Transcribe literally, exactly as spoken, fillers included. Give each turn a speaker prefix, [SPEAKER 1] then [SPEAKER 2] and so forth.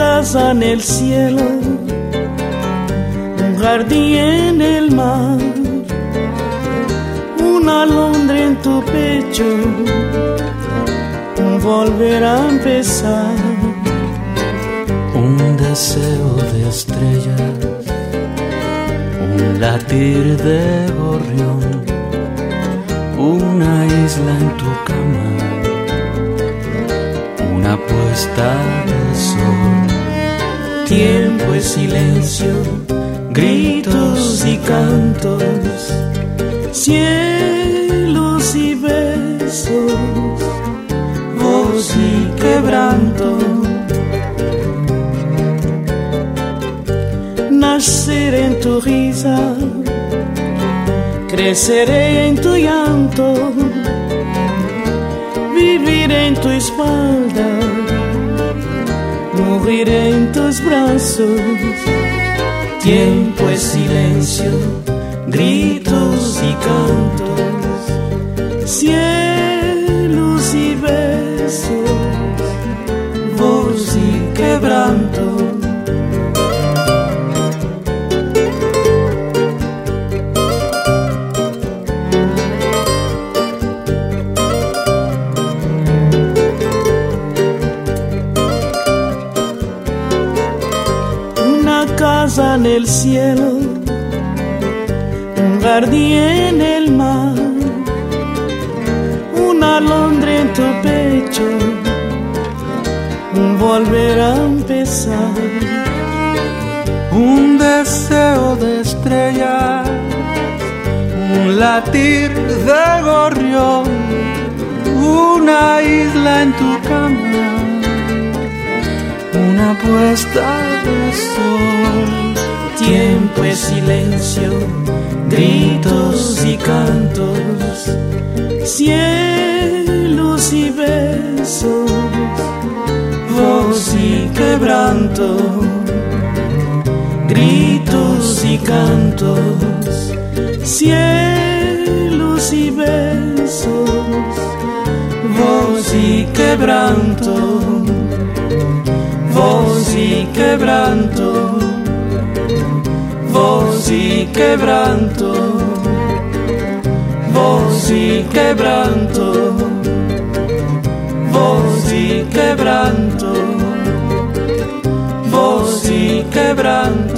[SPEAKER 1] casa en el cielo, un jardín en el mar, una alondra en tu pecho, un volver a empezar,
[SPEAKER 2] un deseo de estrellas, un latir de gorrión, una isla en tu cama, una puesta de sol.
[SPEAKER 1] Tiempo es silencio, gritos y cantos, cielos y besos, voz y quebranto. Naceré en tu risa, creceré en tu llanto, viviré en tu espalda, moriré en tus brazos. Tiempo es silencio, gritos y cantos, cielos y besos, voz y quebranto. Casa en el cielo, un jardín en el mar, una alondra en tu pecho, un volver a empezar,
[SPEAKER 2] un deseo de estrellas, un latir de gorrión, una isla en tu cama, una puesta de sol.
[SPEAKER 1] Tiempo es silencio, gritos y cantos, cielos y besos, voz y quebranto. Gritos y cantos, cielos y besos, voz y quebranto. Voz y quebranto, voz y quebranto, voz y quebranto, voz y quebranto, voz y quebranto.